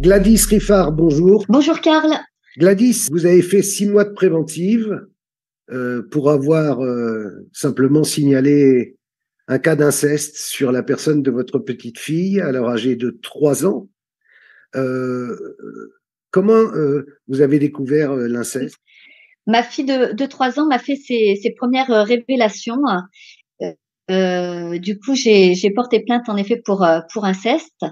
Gladys Riffard, bonjour. Bonjour Karl. Gladys, vous avez fait 6 mois de préventive pour avoir simplement signalé un cas d'inceste sur la personne de votre petite fille, alors âgée de 3 ans. Euh, comment vous avez découvert l'inceste? Ma fille de 3 ans m'a fait ses premières révélations. Du coup, j'ai porté plainte en effet pour inceste.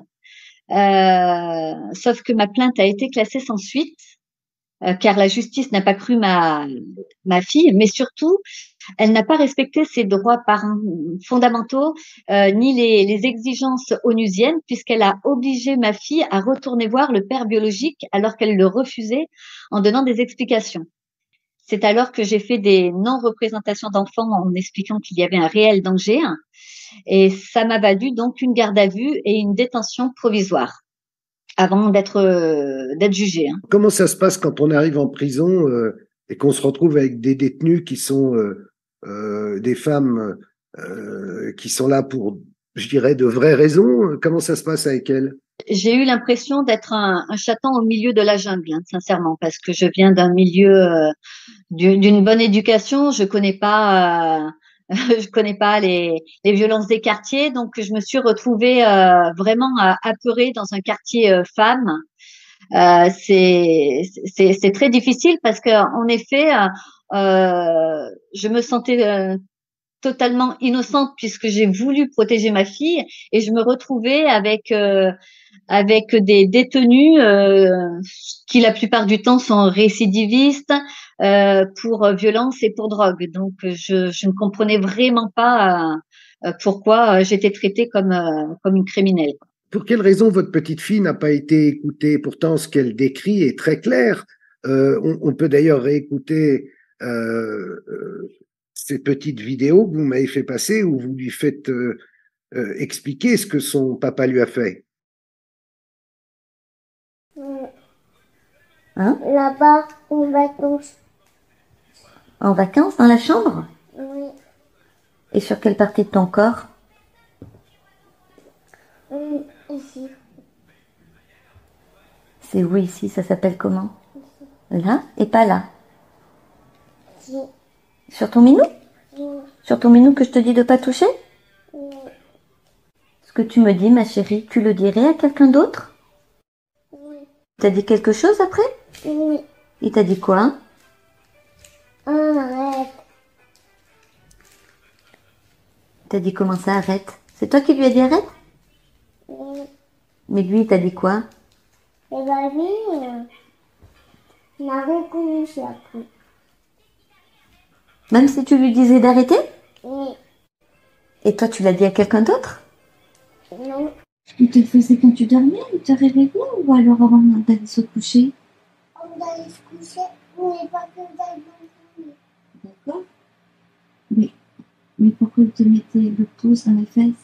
Sauf que ma plainte a été classée sans suite, car la justice n'a pas cru ma fille, mais surtout, elle n'a pas respecté ses droits fondamentaux, ni les exigences onusiennes, puisqu'elle a obligé ma fille à retourner voir le père biologique alors qu'elle le refusait en donnant des explications. C'est alors que j'ai fait des non-représentations d'enfants en expliquant qu'il y avait un réel danger. Et ça m'a valu donc une garde à vue et une détention provisoire avant d'être jugée. Comment ça se passe quand on arrive en prison et qu'on se retrouve avec des détenus qui sont des femmes qui sont là pour, je dirais, de vraies raisons? Comment ça se passe avec elles? J'ai eu l'impression d'être un chaton au milieu de la jungle, sincèrement, parce que je viens d'un milieu d'une bonne éducation. Je connais pas les violences des quartiers, donc je me suis retrouvée vraiment apeurée dans un quartier femme. C'est très difficile parce que en effet, je me sentais totalement innocente puisque j'ai voulu protéger ma fille et je me retrouvais avec des détenus qui la plupart du temps sont récidivistes pour violence et pour drogue. Donc je ne comprenais vraiment pas pourquoi j'étais traitée comme une criminelle. Pour quelle raison votre petite fille n'a pas été écoutée? Pourtant, ce qu'elle décrit est très clair. On peut d'ailleurs réécouter ces petites vidéos que vous m'avez fait passer où vous lui faites expliquer ce que son papa lui a fait. Hein? Là-bas, en vacances. En vacances, dans la chambre? Oui. Et sur quelle partie de ton corps? Ici. C'est où ici? Ça s'appelle comment? Ici. Là et pas là? Ici. Sur ton minou? Oui. Sur ton minou que je te dis de pas toucher? Oui. Ce que tu me dis, ma chérie, tu le dirais à quelqu'un d'autre? Oui. T'as dit quelque chose après? Oui. Il t'a dit quoi? Arrête. T'as dit comment ça, arrête? C'est toi qui lui as dit arrête? Oui. Mais lui, il t'a dit quoi? Et la vie, il a recommencé après. Même si tu lui disais d'arrêter? Oui. Et toi, tu l'as dit à quelqu'un d'autre? Non. Il te le faisait quand tu dormais, il te réveillait ou alors avant d'aller se coucher? On allait se coucher, mais pas que d'aller dormir. D'accord. Mais pourquoi il te mettait le pouce dans les fesses?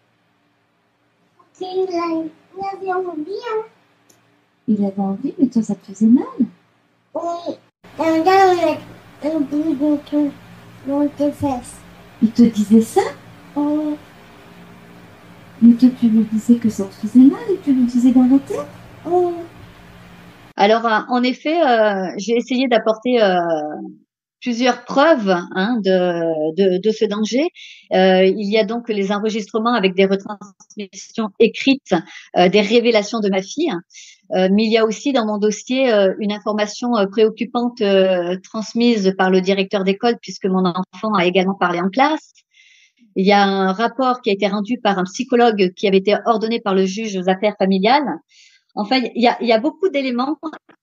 Il avait envie, hein. Il avait envie, mais toi, ça te faisait mal. Oui. T'aimes bien mettre un bout dans tes fesses. Il te disait ça? Oui. Mais toi, tu lui disais que ça te faisait mal et tu lui disais d'arrêter? Oui. Alors, en effet, j'ai essayé d'apporter plusieurs preuves de ce danger. Il y a donc les enregistrements avec des retransmissions écrites des révélations de ma fille. Mais il y a aussi dans mon dossier une information préoccupante transmise par le directeur d'école puisque mon enfant a également parlé en classe. Il y a un rapport qui a été rendu par un psychologue qui avait été ordonné par le juge aux affaires familiales. Enfin, il y a beaucoup d'éléments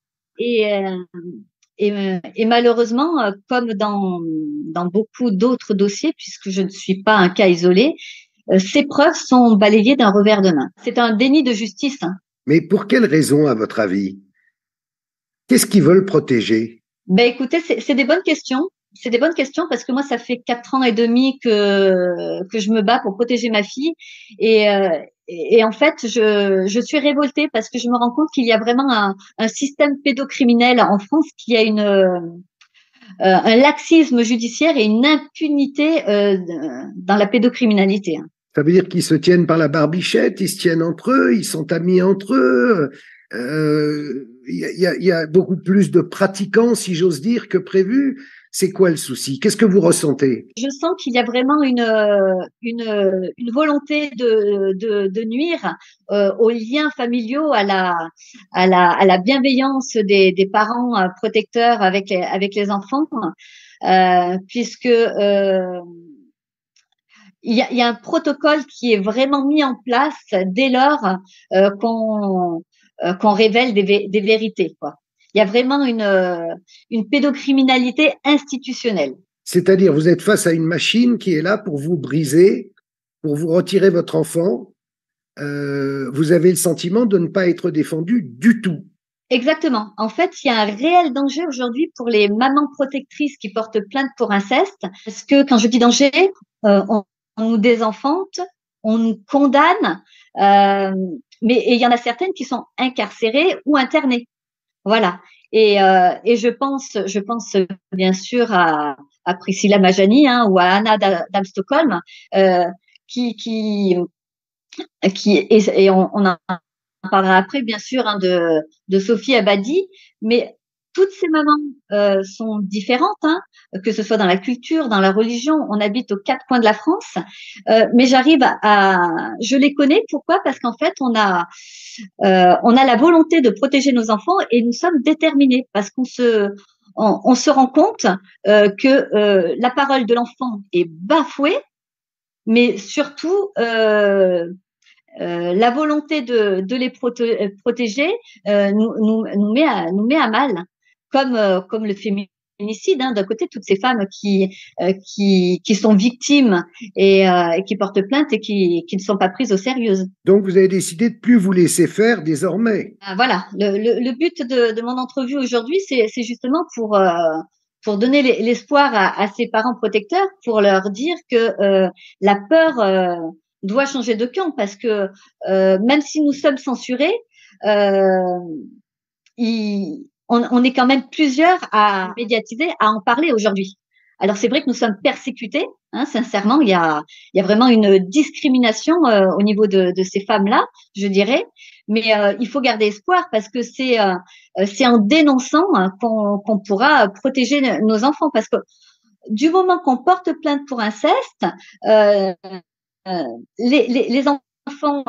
et malheureusement, comme dans beaucoup d'autres dossiers, puisque je ne suis pas un cas isolé, ces preuves sont balayées d'un revers de main. C'est un déni de justice. Mais pour quelle raison, à votre avis? Qu'est-ce qu'ils veulent protéger? Ben écoutez, c'est des bonnes questions. C'est des bonnes questions parce que moi, ça fait 4 ans et demi que je me bats pour protéger ma fille. Et en fait, je suis révoltée parce que je me rends compte qu'il y a vraiment un système pédocriminel en France qui a un laxisme judiciaire et une impunité dans la pédocriminalité. Ça veut dire qu'ils se tiennent par la barbichette, ils se tiennent entre eux, ils sont amis entre eux. Il y a beaucoup plus de pratiquants, si j'ose dire, que prévu. C'est quoi le souci? Qu'est-ce que vous ressentez? Je sens qu'il y a vraiment une volonté de nuire aux liens familiaux, à la bienveillance des parents protecteurs avec les enfants, puisque il y a un protocole qui est vraiment mis en place dès lors qu'on révèle des vérités, quoi. Il y a vraiment une pédocriminalité institutionnelle. C'est-à-dire, vous êtes face à une machine qui est là pour vous briser, pour vous retirer votre enfant. Vous avez le sentiment de ne pas être défendu du tout. Exactement. En fait, il y a un réel danger aujourd'hui pour les mamans protectrices qui portent plainte pour inceste. Parce que quand je dis danger, on nous désenfante, on nous condamne, mais il y en a certaines qui sont incarcérées ou internées. Voilà. Et je pense bien sûr à Priscilla Majani, hein, ou à Anna d'Am-Stockholm, qui et on en parlera après, bien sûr, hein, de Sophie Abadi, mais toutes ces mamans sont différentes, hein, que ce soit dans la culture, dans la religion. On habite aux quatre coins de la France, mais je les connais. Pourquoi? Parce qu'en fait, on a la volonté de protéger nos enfants et nous sommes déterminés parce qu'on se rend compte que la parole de l'enfant est bafouée, mais surtout la volonté de les protéger nous met à mal, comme le féminicide, hein, d'un côté, toutes ces femmes qui sont victimes et qui portent plainte et qui ne sont pas prises au sérieux. Donc, vous avez décidé de plus vous laisser faire désormais. Voilà, le but de mon entrevue aujourd'hui, c'est justement pour donner l'espoir à ces parents protecteurs, pour leur dire que la peur doit changer de camp, parce que même si nous sommes censurés, on est quand même plusieurs à médiatiser, à en parler aujourd'hui. Alors c'est vrai que nous sommes persécutés, hein, sincèrement, il y a vraiment une discrimination au niveau de ces femmes-là, je dirais, mais il faut garder espoir parce que c'est en dénonçant qu'on pourra protéger nos enfants, parce que du moment qu'on porte plainte pour inceste, les enfants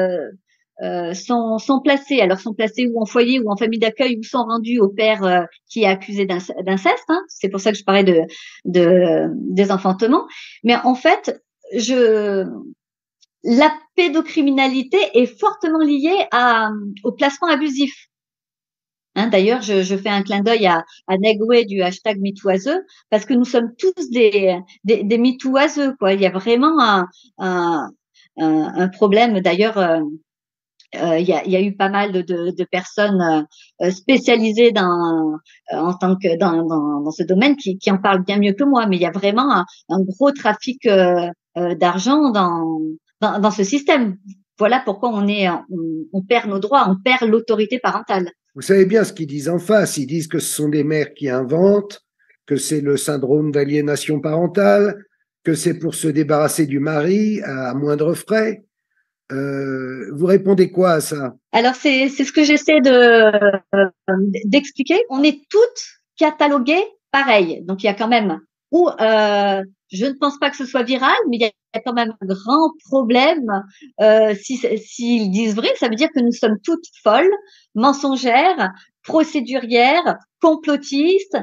sont placés, alors sont placés ou en foyer ou en famille d'accueil, ou sont rendus au père qui est accusé d'inceste, hein. C'est pour ça que je parlais de désenfantement. Mais en fait, la pédocriminalité est fortement liée au placement abusif. Hein, d'ailleurs, je fais un clin d'œil à Negway du hashtag MeTooAseux, parce que nous sommes tous des MeTooAseux, quoi. Il y a vraiment un problème. D'ailleurs, il y a eu pas mal de personnes spécialisées en tant que dans ce domaine qui en parlent bien mieux que moi. Mais il y a vraiment un gros trafic d'argent dans ce système. Voilà pourquoi on perd nos droits, on perd l'autorité parentale. Vous savez bien ce qu'ils disent en face. Ils disent que ce sont des mères qui inventent, que c'est le syndrome d'aliénation parentale, que c'est pour se débarrasser du mari à moindre frais. Vous répondez quoi à ça? Alors, c'est ce que j'essaie d'expliquer. On est toutes cataloguées pareil. Donc, il y a quand même, je ne pense pas que ce soit viral, mais il y a quand même un grand problème. S'ils disent vrai, ça veut dire que nous sommes toutes folles, mensongères, procédurières, complotistes,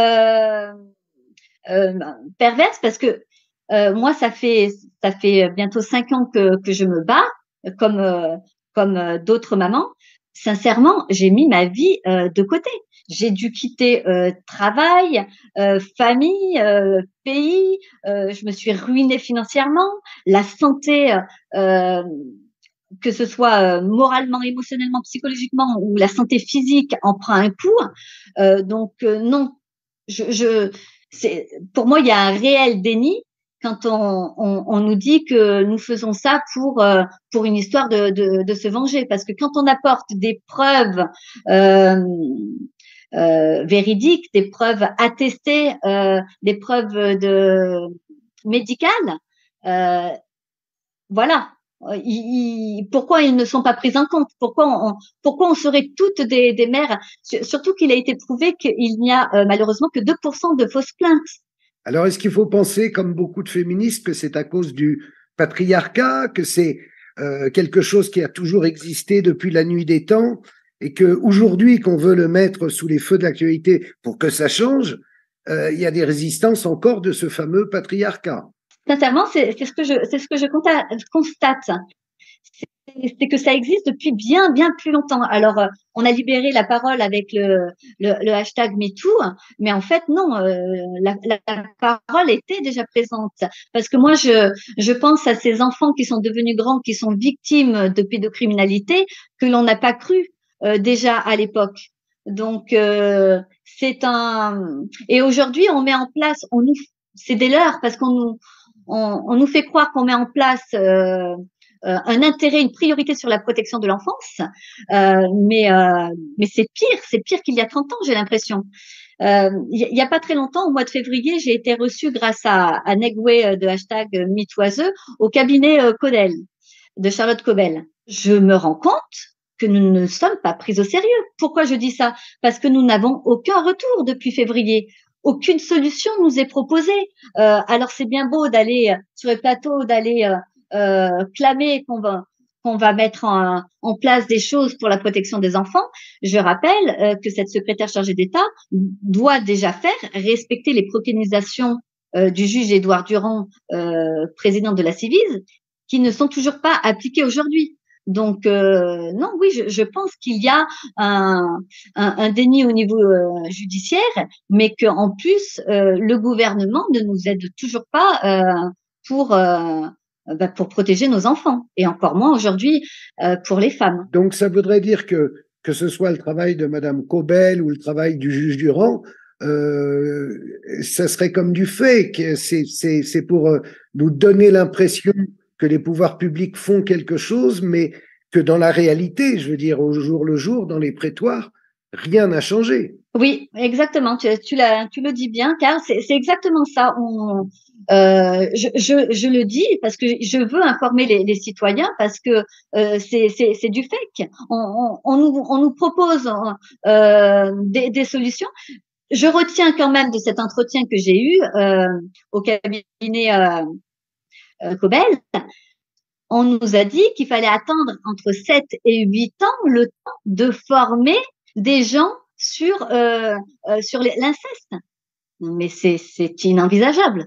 perverses, parce que moi, ça fait bientôt 5 ans que je me bats, comme d'autres mamans. Sincèrement, j'ai mis ma vie de côté. J'ai dû quitter travail, famille, pays. Je me suis ruinée financièrement. La santé, que ce soit moralement, émotionnellement, psychologiquement, ou la santé physique en prend un coup. Donc non, pour moi, il y a un réel déni quand on nous dit que nous faisons ça pour une histoire de se venger. Parce que quand on apporte des preuves véridiques, des preuves attestées, des preuves médicales, voilà, pourquoi ils ne sont pas pris en compte? Pourquoi on serait toutes des mères? Surtout qu'il a été prouvé qu'il n'y a malheureusement que 2% de fausses plaintes. Alors, est-ce qu'il faut penser, comme beaucoup de féministes, que c'est à cause du patriarcat, que c'est quelque chose qui a toujours existé depuis la nuit des temps, et qu'aujourd'hui, qu'on veut le mettre sous les feux de l'actualité pour que ça change, il y a des résistances encore de ce fameux patriarcat? Sincèrement, c'est ce que je constate. C'est que ça existe depuis bien plus longtemps. Alors, on a libéré la parole avec le hashtag MeToo, mais en fait non, la parole était déjà présente. Parce que moi, je pense à ces enfants qui sont devenus grands, qui sont victimes de pédocriminalité, que l'on n'a pas cru déjà à l'époque. Donc, et aujourd'hui, on met en place, c'est des leurres parce on nous fait croire qu'on met en place un intérêt, une priorité sur la protection de l'enfance, mais c'est pire qu'il y a 30 ans, j'ai l'impression. Il y a pas très longtemps, au mois de février, j'ai été reçue grâce à Negway de hashtag MeToiseux au cabinet Codel de Charlotte Cobel. Je me rends compte que nous ne sommes pas pris au sérieux. Pourquoi je dis ça? Parce que nous n'avons aucun retour depuis février. Aucune solution nous est proposée. Alors c'est bien beau d'aller sur les plateaux, d'aller clamer qu'on va mettre en place des choses pour la protection des enfants. Je rappelle que cette secrétaire chargée d'État doit déjà faire respecter les préconisations du juge Édouard Durand, président de la Civise, qui ne sont toujours pas appliquées aujourd'hui. Donc non, oui, je pense qu'il y a un déni au niveau judiciaire, mais qu'en plus le gouvernement ne nous aide toujours pas pour protéger nos enfants, et encore moins aujourd'hui pour les femmes. Donc ça voudrait dire que ce soit le travail de Madame Cobel ou le travail du juge Durand, ça serait comme du fake. C'est pour nous donner l'impression que les pouvoirs publics font quelque chose, mais que dans la réalité, je veux dire au jour le jour, dans les prétoires, rien n'a changé. Oui, exactement. Tu le dis bien, car c'est exactement ça. Je le dis parce que je veux informer les citoyens, parce que c'est du fake. On nous propose des solutions. Je retiens quand même de cet entretien que j'ai eu au cabinet Cobel. On nous a dit qu'il fallait attendre entre 7 et 8 ans le temps de former des gens sur l'inceste. Mais c'est inenvisageable.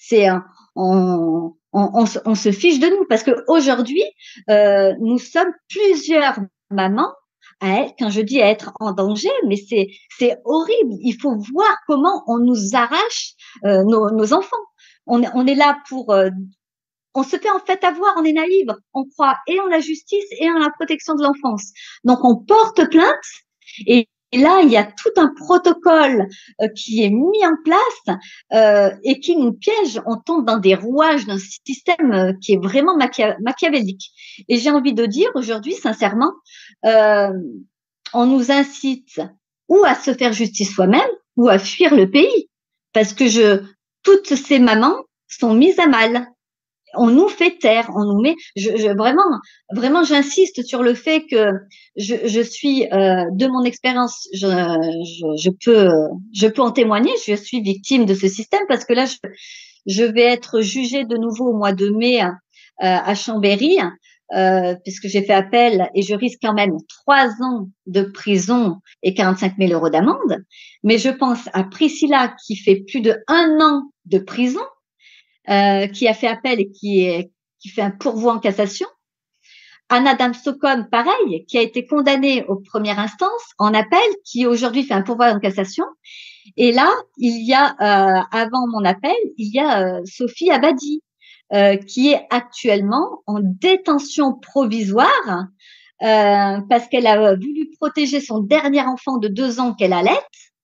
On se fiche de nous, parce que aujourd'hui nous sommes plusieurs mamans quand je dis à être en danger, mais c'est horrible. Il faut voir comment on nous arrache nos enfants. On est là pour on se fait en fait avoir, on est naïve, on croit et en la justice et en la protection de l'enfance. Donc on porte plainte, et là il y a tout un protocole qui est mis en place et qui nous piège. On tombe dans des rouages d'un système qui est vraiment machiavélique. Et j'ai envie de dire aujourd'hui, sincèrement, on nous incite ou à se faire justice soi-même ou à fuir le pays, parce que toutes ces mamans sont mises à mal. On nous fait taire, on nous met. Vraiment, j'insiste sur le fait que je suis, de mon expérience, je peux en témoigner. Je suis victime de ce système, parce que là, je vais être jugée de nouveau au mois de mai à Chambéry, puisque j'ai fait appel, et je risque quand même 3 ans de prison et 45 000 € d'amende. Mais je pense à Priscilla, qui fait plus de 1 an de prison. Qui a fait appel et qui fait un pourvoi en cassation. Anna Damsocom, pareil, qui a été condamnée aux premières instances en appel, qui aujourd'hui fait un pourvoi en cassation. Et là, il y a, avant mon appel, il y a Sophie Abadi, qui est actuellement en détention provisoire parce qu'elle a voulu protéger son dernier enfant de 2 ans qu'elle allait.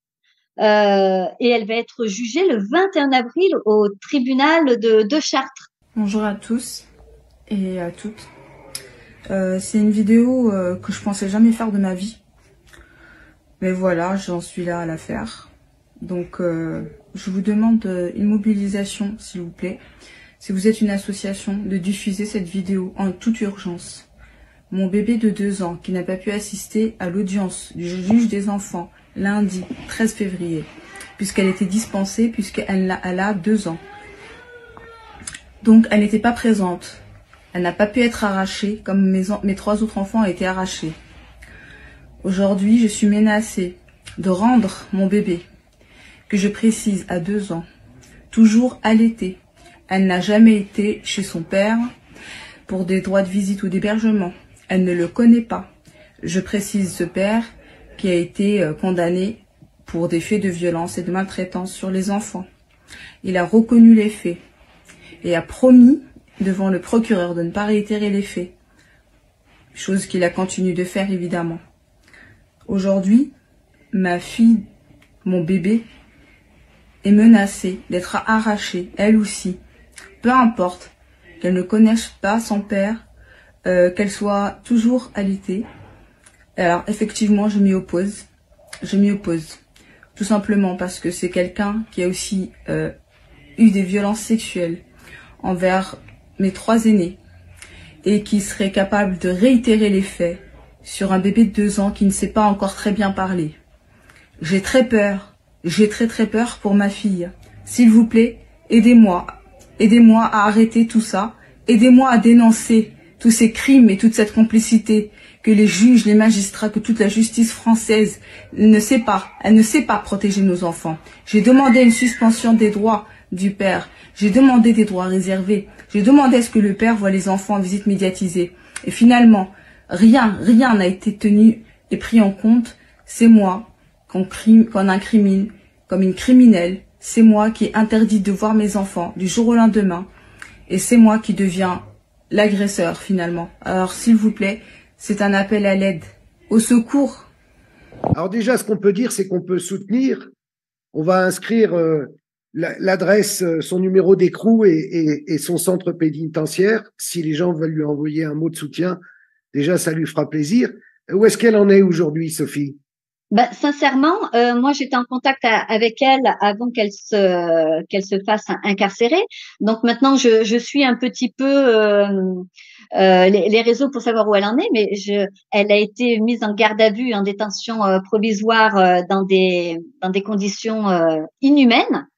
Et elle va être jugée le 21 avril au tribunal de Chartres. Bonjour à tous et à toutes. C'est une vidéo que je pensais jamais faire de ma vie. Mais voilà, j'en suis là à la faire. Donc je vous demande une mobilisation, s'il vous plaît. si vous êtes une association, de diffuser cette vidéo en toute urgence. Mon bébé de 2 ans qui n'a pas pu assister à l'audience du juge des enfants lundi 13 février, puisqu'elle était dispensée, puisqu'elle a 2 ans. Donc elle n'était pas présente. Elle n'a pas pu être arrachée comme mes 3 autres enfants ont été arrachés. Aujourd'hui, je suis menacée de rendre mon bébé, que je précise à 2 ans, toujours allaitée. Elle n'a jamais été chez son père pour des droits de visite ou d'hébergement. Elle ne le connaît pas. Je précise ce père qui a été condamné pour des faits de violence et de maltraitance sur les enfants. Il a reconnu les faits et a promis devant le procureur de ne pas réitérer les faits, chose qu'il a continué de faire évidemment. Aujourd'hui, ma fille, mon bébé, est menacée d'être arrachée, elle aussi, peu importe qu'elle ne connaisse pas son père, qu'elle soit toujours allaitée. Alors effectivement, je m'y oppose. Tout simplement parce que c'est quelqu'un qui a aussi eu des violences sexuelles envers mes 3 aînés et qui serait capable de réitérer les faits sur un bébé de 2 ans qui ne sait pas encore très bien parler. J'ai très peur, j'ai très peur pour ma fille. S'il vous plaît, aidez-moi à arrêter tout ça, aidez-moi à dénoncer tous ces crimes et toute cette complicité que les juges, les magistrats, que toute la justice française ne sait pas. Elle ne sait pas protéger nos enfants. J'ai demandé une suspension des droits du père. J'ai demandé des droits réservés. J'ai demandé à ce que le père voie les enfants en visite médiatisée. Et finalement, rien n'a été tenu et pris en compte. C'est moi qu'on incrimine comme une criminelle. C'est moi qui ai interdit de voir mes enfants du jour au lendemain. Et c'est moi qui deviens l'agresseur finalement. Alors s'il vous plaît, c'est un appel à l'aide, au secours. Alors déjà, ce qu'on peut dire, c'est qu'on peut soutenir. On va inscrire l'adresse, son numéro d'écrou et son centre pénitentiaire. Si les gens veulent lui envoyer un mot de soutien, déjà, ça lui fera plaisir. Où est-ce qu'elle en est aujourd'hui, Sophie? Sincèrement, moi j'étais en contact avec elle avant qu'elle se fasse incarcérer. Donc maintenant je suis un petit peu les réseaux pour savoir où elle en est, mais elle a été mise en garde à vue, en détention provisoire dans des conditions inhumaines.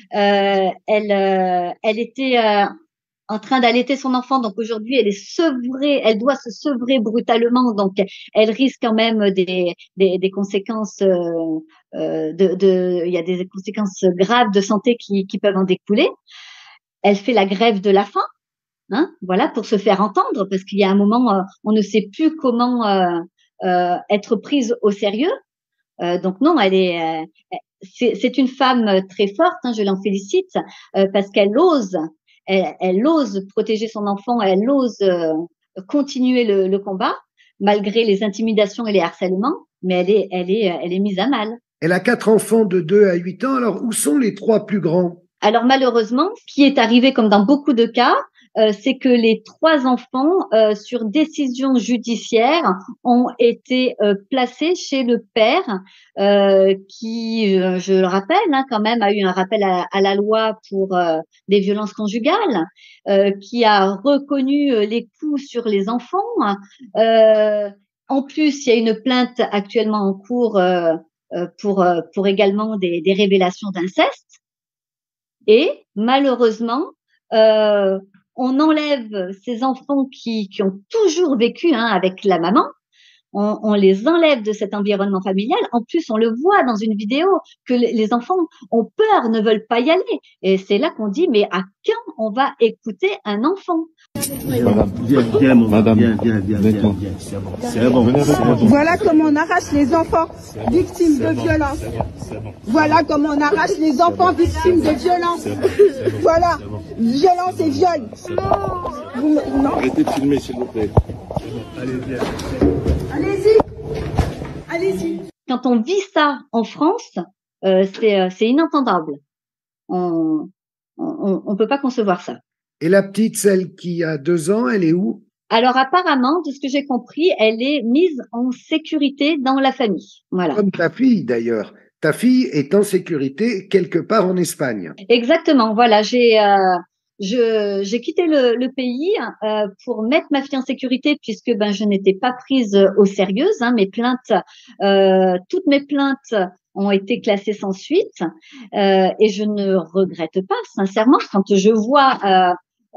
Elle était en train d'allaiter son enfant, donc aujourd'hui elle est sevrée, elle doit se sevrer brutalement, donc elle risque quand même des conséquences, il y a des conséquences graves de santé qui peuvent en découler. Elle fait la grève de la faim, hein, voilà, pour se faire entendre, parce qu'il y a un moment, on ne sait plus comment être prise au sérieux. Donc non, c'est une femme très forte, hein, je l'en félicite, parce qu'elle ose. Elle ose protéger son enfant, elle ose continuer le combat, malgré les intimidations et les harcèlements, mais elle est mise à mal. Elle a 4 enfants de 2 à 8 ans. Alors, où sont les 3 plus grands? Alors, malheureusement, ce qui est arrivé, comme dans beaucoup de cas, c'est que les 3 enfants, sur décision judiciaire, ont été placés chez le père, qui, je le rappelle, hein, quand même, a eu un rappel à la loi pour des violences conjugales, qui a reconnu les coups sur les enfants. En plus, il y a une plainte actuellement en cours pour également des révélations d'inceste. Et malheureusement, on enlève ces enfants qui ont toujours vécu, hein, avec la maman. On les enlève de cet environnement familial. En plus, on le voit dans une vidéo que les enfants ont peur, ne veulent pas y aller. Et c'est là qu'on dit, mais à quand on va écouter un enfant? Madame, viens. C'est bon. Voilà comment on arrache les enfants victimes de violence. Voilà comment on arrache les enfants victimes de violence. Voilà, violence et viol. Non. Arrêtez de filmer, s'il vous plaît. Allez, viens. Allez-y. Quand on vit ça en France, c'est inentendable. On peut pas concevoir ça. Et la petite, celle qui a 2 ans, elle est où? Alors apparemment, de ce que j'ai compris, elle est mise en sécurité dans la famille. Voilà. Comme ta fille d'ailleurs. Ta fille est en sécurité quelque part en Espagne. Exactement. Voilà, j'ai j'ai quitté le pays pour mettre ma fille en sécurité puisque je n'étais pas prise au sérieux. Mes plaintes, toutes mes plaintes ont été classées sans suite et je ne regrette pas, sincèrement, quand je vois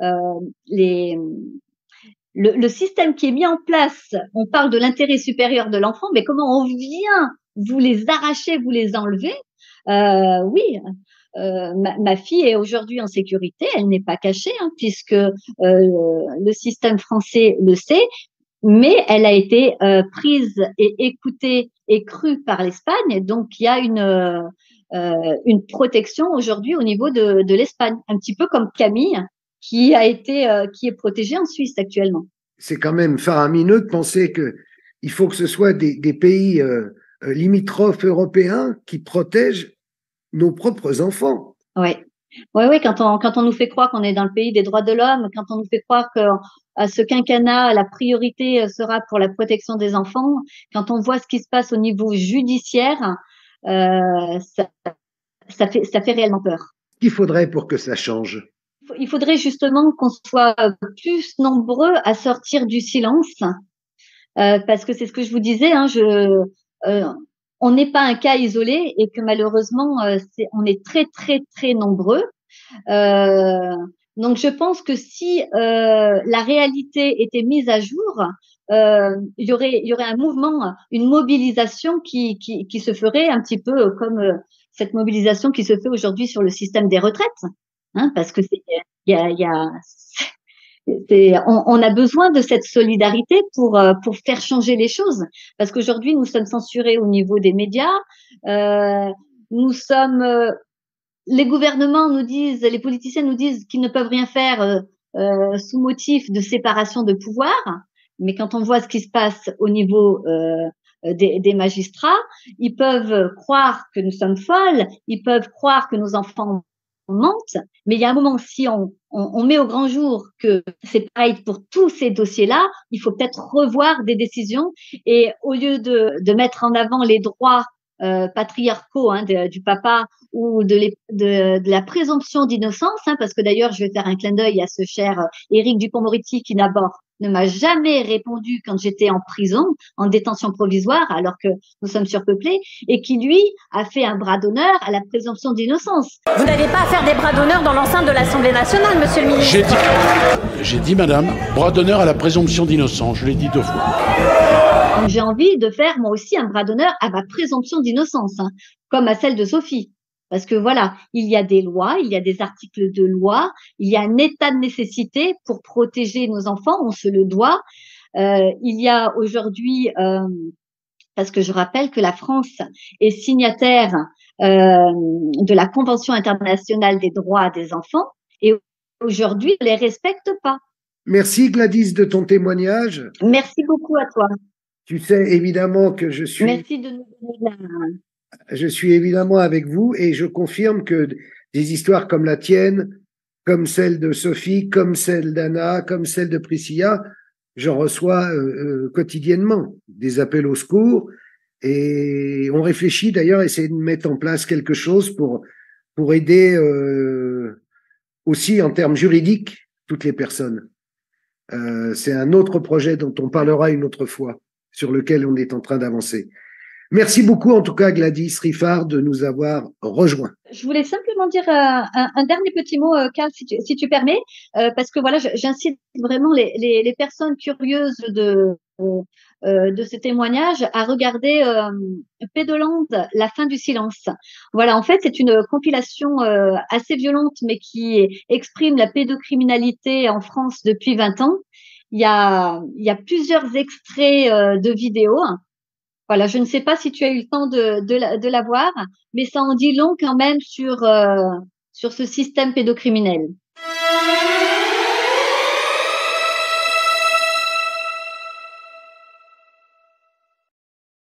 le système qui est mis en place. On parle de l'intérêt supérieur de l'enfant, mais comment on vient vous les arracher, vous les enlever? Oui. Ma fille est aujourd'hui en sécurité, elle n'est pas cachée, puisque le système français le sait, mais elle a été prise et écoutée et crue par l'Espagne, donc il y a une protection aujourd'hui au niveau de l'Espagne, un petit peu comme Camille, qui est protégée en Suisse actuellement. C'est quand même faramineux de penser qu'il faut que ce soit des pays limitrophes européens qui protègent nos propres enfants. Oui, quand on nous fait croire qu'on est dans le pays des droits de l'homme, quand on nous fait croire qu'à ce quinquennat, la priorité sera pour la protection des enfants, quand on voit ce qui se passe au niveau judiciaire, ça fait réellement peur. Qu'il faudrait pour que ça change? Il faudrait justement qu'on soit plus nombreux à sortir du silence, parce que c'est ce que je vous disais, on n'est pas un cas isolé et que malheureusement, on est très, très, très nombreux. Donc, je pense que si la réalité était mise à jour, il y aurait un mouvement, une mobilisation qui se ferait un petit peu comme cette mobilisation qui se fait aujourd'hui sur le système des retraites, parce que on a besoin de cette solidarité pour faire changer les choses, parce qu'aujourd'hui nous sommes censurés au niveau des médias, les gouvernements nous disent, les politiciens nous disent qu'ils ne peuvent rien faire sous motif de séparation de pouvoir, mais quand on voit ce qui se passe au niveau des magistrats, ils peuvent croire que nous sommes folles, ils peuvent croire que nos enfants mentent, mais il y a un moment, si on met au grand jour que c'est pareil pour tous ces dossiers-là, il faut peut-être revoir des décisions et au lieu de mettre en avant les droits patriarcaux du papa ou de la présomption d'innocence, parce que d'ailleurs, je vais faire un clin d'œil à ce cher Éric Dupond-Moretti qui d'abord ne m'a jamais répondu quand j'étais en prison, en détention provisoire, alors que nous sommes surpeuplés, et qui, lui, a fait un bras d'honneur à la présomption d'innocence. Vous n'avez pas à faire des bras d'honneur dans l'enceinte de l'Assemblée nationale, monsieur le ministre. J'ai dit, madame, bras d'honneur à la présomption d'innocence, je l'ai dit 2 fois. Donc, j'ai envie de faire, moi aussi, un bras d'honneur à ma présomption d'innocence, comme à celle de Sophie. Parce que voilà, il y a des lois, il y a des articles de loi, il y a un état de nécessité pour protéger nos enfants, on se le doit. Il y a aujourd'hui, parce que je rappelle que la France est signataire de la Convention internationale des droits des enfants et aujourd'hui, on ne les respecte pas. Merci Gladys de ton témoignage. Merci beaucoup à toi. Tu sais évidemment que je suis... Merci de nous donner Je suis évidemment avec vous et je confirme que des histoires comme la tienne, comme celle de Sophie, comme celle d'Anna, comme celle de Priscilla, j'en reçois quotidiennement des appels au secours et on réfléchit d'ailleurs à essayer de mettre en place quelque chose pour aider aussi en termes juridiques toutes les personnes. C'est un autre projet dont on parlera une autre fois, sur lequel on est en train d'avancer. Merci beaucoup, en tout cas, Gladys Riffard, de nous avoir rejoints. Je voulais simplement dire un dernier petit mot, Karl, si tu permets, parce que voilà, j'incite vraiment les personnes curieuses de ce témoignage à regarder Pédoland, la fin du silence. Voilà, en fait, c'est une compilation assez violente, mais qui exprime la pédocriminalité en France depuis 20 ans. Il y a plusieurs extraits de vidéos. Voilà, je ne sais pas si tu as eu le temps de la voir, mais ça en dit long quand même sur ce système pédocriminel.